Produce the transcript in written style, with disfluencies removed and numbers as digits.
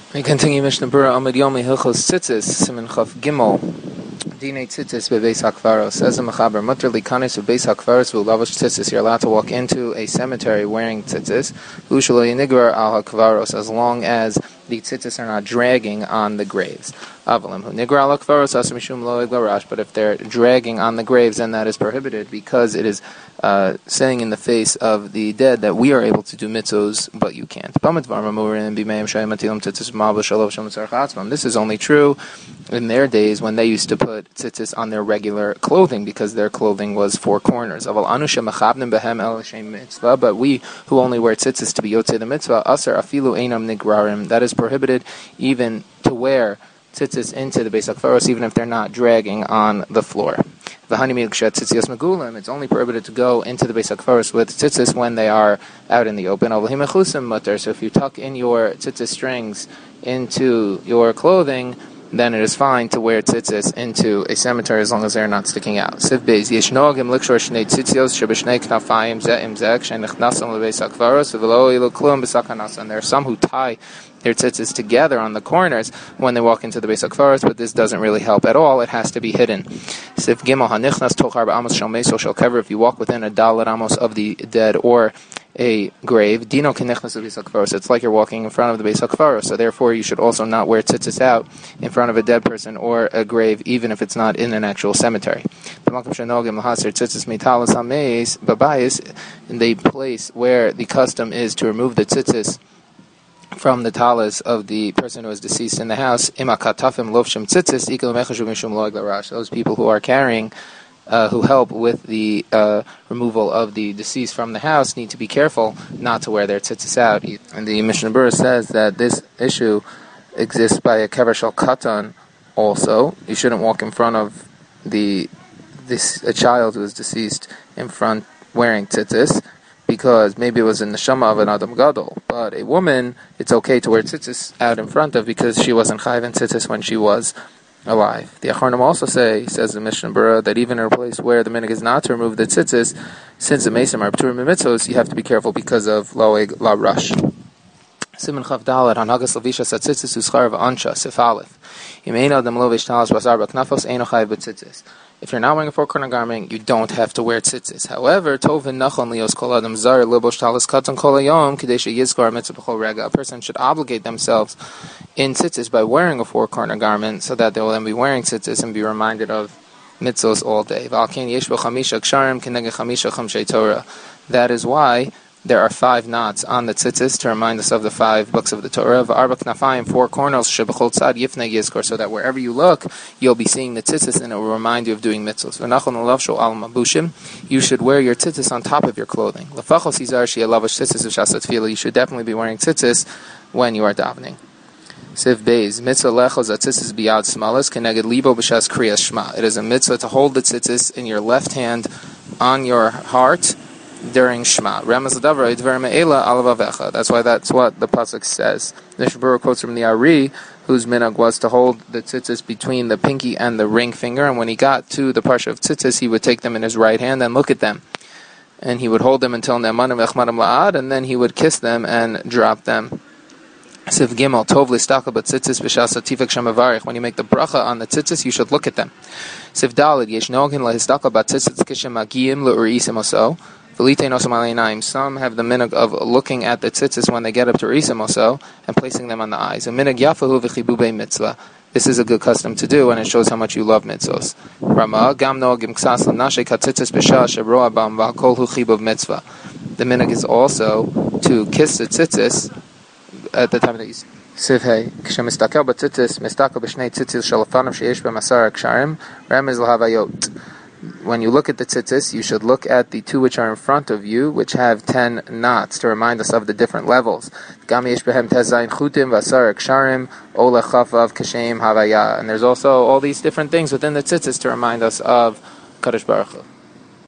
We continue Mishnah Berurah Amud Yomi Hilchos Tzitzis Siman Chaf Gimel Dinei Tzitzis beBeis HaKvaros. Says the Mechaber, Mutter likanis beBeis HaKvaros v'ulavash tzitzis. You're allowed to walk into a cemetery wearing tzitzis. U'shelo yinigrar al HaKvaros, as long as the tzitzis are not dragging on the graves. Avalim hu nigrar al HaKvaros asur mishum lo eglarash. But if they're dragging on the graves, then that is prohibited because it is saying in the face of the dead that we are able to do mitzvos, but you can't. This is only true in their days when they used to put tzitzis on their regular clothing because their clothing was four corners. But we who only wear tzitzis to be yotzei the mitzvah, asar afilu einam nigrarim, that is prohibited even to wear tzitzis into the Beis HaKvaros, even if they're not dragging on the floor. It's only prohibited to go into the Beis HaKvaros with tzitzis when they are out in the open. So if you tuck in your tzitzis strings into your clothing, then it is fine to wear tzitzis into a cemetery as long as they're not sticking out. There are some who tie their tzitzis together on the corners when they walk into the Beis HaKvaros, but this doesn't really help at all. It has to be hidden. If you walk within a dalet amos of the dead or a grave, dino kenichnas of Beis HaKvaros, it's like you're walking in front of the Beis HaKvaros, so therefore you should also not wear tzitzis out in front of a dead person or a grave, even if it's not in an actual cemetery. In the place where the custom is to remove the tzitzis from the talis of the person who is deceased in the house, those people who are carrying who help with the removal of the deceased from the house need to be careful not to wear their tzitzis out. And the Mishnah Berurah says that this issue exists by a kever shel katan also. You shouldn't walk in front of a child who is deceased in front wearing tzitzis, because maybe it was in the neshama of an Adam Gadol. But a woman, it's okay to wear tzitzis out in front of because she wasn't chayiv in tzitzis when she was alive. The Acharnim also says the Mishnah Berurah, that even in a place where the minhag is not to remove the tzitzis, since the mesim are p'turim mitzvos, you have to be careful because of loeg la rush. Siman Chav Dalet Hanagas Lavisha Satzitzis Uschar V'Ansha Sif Aleph. Yimein Adam Lovish Talas Basar B'Knafos Eino Chayiv B'Tzitzis. If you're not wearing a four-corner garment, you don't have to wear tzitzis. However, Tov v'Nachon Lios Kol Adam Zar Libosh Talas Katan Kol Hayom Kidei Sheyizkor Mitzvah B'Chol Rega. A person should obligate themselves in tzitzis by wearing a four-corner garment, so that they will then be wearing tzitzis and be reminded of mitzvos all day. V'Alkein Yesh Bo Chamisha Ksharim Keneged Chamisha Chamshei Torah. That is why there are 5 knots on the tzitzis to remind us of the 5 books of the Torah. V'arba knafayim, 4 corners, shebechol tzad yifnei yizkor, so that wherever you look, you'll be seeing the tzitzis and it will remind you of doing mitzvos. V'nachon ulavsho al mabushim, you should wear your tzitzis on top of your clothing. L'fachos yizar she'elavash tzitzis v'shasat tefillah, you should definitely be wearing tzitzis when you are davening. Siv Beis, mitzvah lechos atzitzis biyad smalas keneged libo b'shas kriyas shema. It is a mitzvah to hold the tzitzis in your left hand on your heart during Shema. That's why that's what the pasuk says. Mishnah Berurah quotes from the Ari, whose minhag was to hold the tzitzis between the pinky and the ring finger, and when he got to the parsha of tzitzis, he would take them in his right hand and look at them. And he would hold them until Ne'emanim Echmanim La'ad, and then he would kiss them and drop them. Siv Gimel, Tov L'Istaka B'Tzitzis B'Shas Atifek Shemavarich. When you make the bracha on the tzitzis, you should look at them. Siv Daled, Yesh Nogin L'Istaka B'Tzitzis Kishem Magiyim L'Urisim Oso. Some have the minhag of looking at the tzitzis when they get up to Risim also and placing them on the eyes. A minhag yafahu v'chibubei mitzvah. This is a good custom to do, and it shows how much you love mitzvos. Rama gam noagim ksas l'nashei katzitzis b'shah shebroa bam v'akol hu chibuv mitzvah. The minhag is also to kiss the tzitzis at the time that you Sivhei k'shemistakel b'tzitzis mistakel b'shnei tzitzis shalafanav sheyesh b'masar ksharim remez l'havayot. When you look at the tzitzis, you should look at the 2 which are in front of you, which have 10 knots to remind us of the different levels. And there's also all these different things within the tzitzis to remind us of Kadosh Baruch Hu.